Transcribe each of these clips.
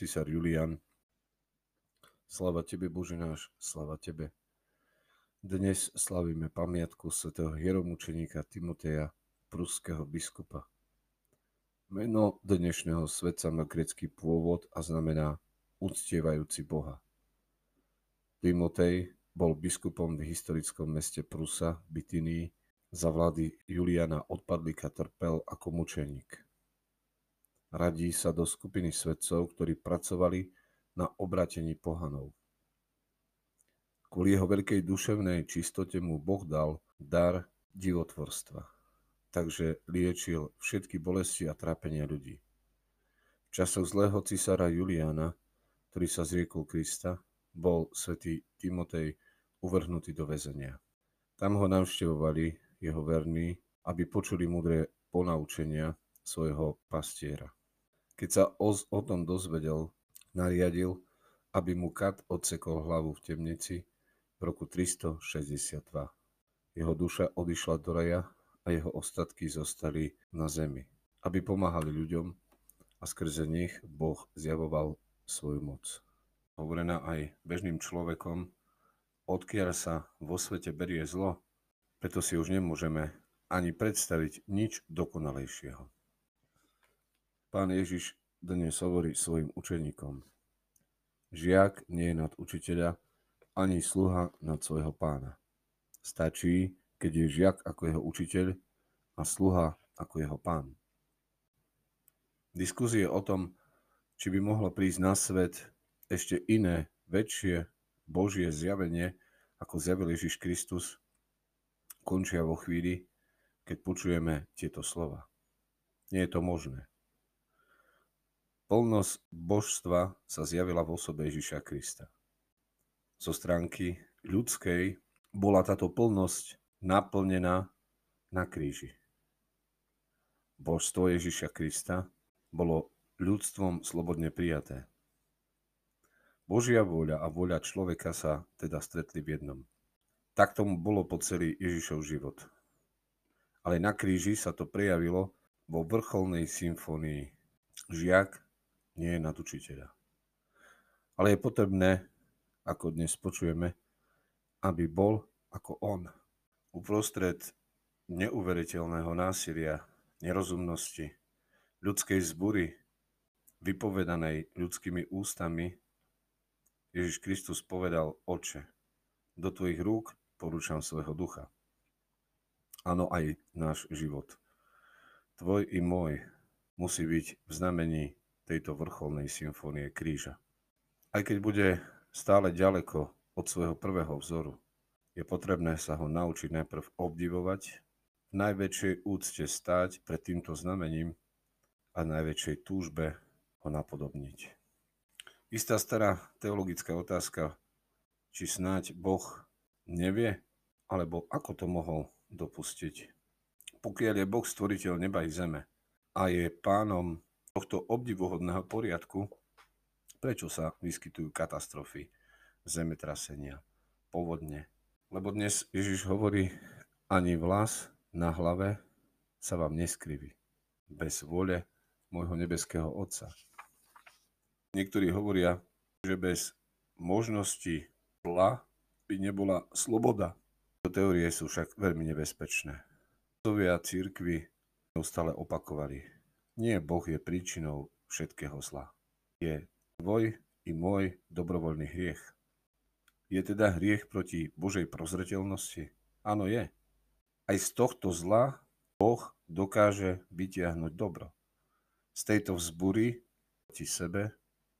císar Julian. Sláva tebe, Bože náš, sláva tebe. Dnes slavíme pamiatku svätého hieromučeníka Timoteja, pruského biskupa. Meno dnešného svätca má grécky pôvod a znamená uctievajúci Boha. Timotej bol biskupom v historickom meste Prusa, Bitynii. Za vlády Juliana odpadlíka trpel ako mučeník. Radí sa do skupiny svätcov, ktorí pracovali na obrátení pohanov. Kvôli jeho veľkej duševnej čistote mu Boh dal dar divotvorstva, takže liečil všetky bolesti a trápenia ľudí. V časoch zlého cisára Juliana, ktorý sa zriekol Krista, bol svätý Timotej uvrhnutý do väzenia. Tam ho navštevovali jeho verní, aby počuli múdre ponaučenia svojho pastiera. Keď sa o tom dozvedel, nariadil, aby mu kat odsekol hlavu v temnici v roku 362. Jeho duša odišla do raja a jeho ostatky zostali na zemi, aby pomáhali ľuďom a skrze nich Boh zjavoval svoju moc. Hovorená aj bežným človekom, odkiaľ sa vo svete berie zlo, preto si už nemôžeme ani predstaviť nič dokonalejšieho. Pán Ježiš dnes hovorí svojim učeníkom: žiak nie je nad učiteľa, ani sluha nad svojho pána. Stačí, keď je žiak ako jeho učiteľ a sluha ako jeho pán. Diskusie o tom, či by mohlo prísť na svet ešte iné, väčšie Božie zjavenie, ako zjavil Ježiš Kristus, končia vo chvíli, keď počujeme tieto slova. Nie je to možné. Plnosť božstva sa zjavila v osobe Ježiša Krista. Zo stránky ľudskej bola táto plnosť naplnená na kríži. Božstvo Ježiša Krista bolo ľudstvom slobodne prijaté. Božia vôľa a vôľa človeka sa teda stretli v jednom. Tak tomu bolo po celý Ježišov život. Ale na kríži sa to prejavilo vo vrcholnej symfónii. Žiak nie je nad učiteľa. Ale je potrebné, ako dnes počujeme, aby bol ako on. Uprostred neuveriteľného násilia, nerozumnosti, ľudskej zbury, vypovedanej ľudskými ústami, Ježiš Kristus povedal: Oče, do tvojich rúk porúčam svojho ducha. Áno, aj náš život, tvoj i môj, musí byť v znamení tejto vrcholnej symfónie kríža. Aj keď bude stále ďaleko od svojho prvého vzoru, je potrebné sa ho naučiť najprv obdivovať, v najväčšej úcte stáť pred týmto znamením a najväčšej túžbe ho napodobniť. Istá stará teologická otázka, či snáď Boh nevie, alebo ako to mohol dopustiť. Pokiaľ je Boh stvoriteľ neba i zeme a je pánom tohto obdivuhodného poriadku, prečo sa vyskytujú katastrofy, zemetrasenia, povodne? Lebo dnes Ježiš hovorí: ani vlas na hlave sa vám neskriví bez vôle môjho nebeského Otca. Niektorí hovoria, že bez možnosti zla by nebola sloboda. Tieto teórie sú však veľmi nebezpečné. Otcovia cirkvi neustále opakovali: nie Boh je príčinou všetkého zla. Je tvoj i môj dobrovoľný hriech. Je teda hriech proti Božej prozreteľnosti? Áno, je. Aj z tohto zla Boh dokáže vytiahnuť dobro. Z tejto vzbury proti sebe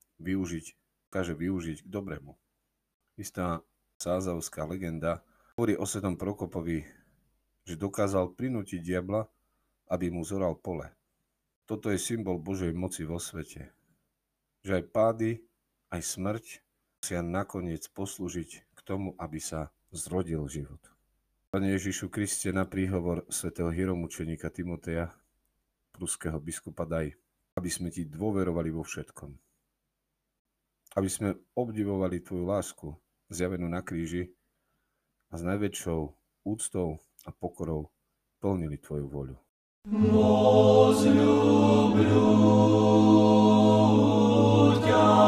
dokáže využiť k dobrému. Istá sázavská legenda hovorí o svetom Prokopovi, že dokázal prinútiť diabla, aby mu zoral pole. Toto je symbol Božej moci vo svete. Že aj pády, aj smrť musia nakoniec poslúžiť k tomu, aby sa zrodil život. Pane Ježišu Kriste, na príhovor svätého hieromučeníka Timoteja, pruského biskupa, daj, aby sme ti dôverovali vo všetkom. Aby sme obdivovali tvoju lásku, zjavenú na kríži, a s najväčšou úctou a pokorou plnili tvoju voľu. Возлюблю тебя.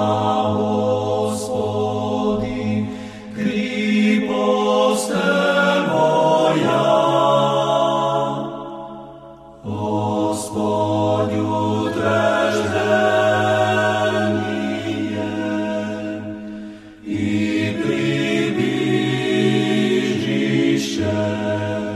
Amen.